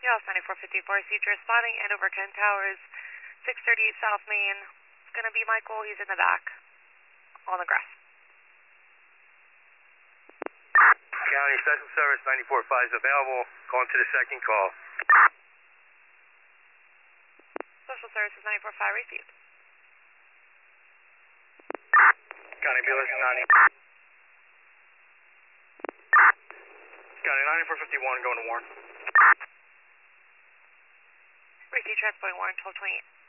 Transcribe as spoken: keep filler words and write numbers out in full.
Chaos ninety-four fifty-four, Cedar spotting Andover Ken Towers, six thirty-eight South Main. It's going to be Michael, he's in the back, on the grass. County Special Service ninety-four five is available, going to the second call. Special Services ninety-four five, received. County Buellers ninety. County ninety-four fifty-one going to Warren. Received, transporting Warren, twelve twenty-eight.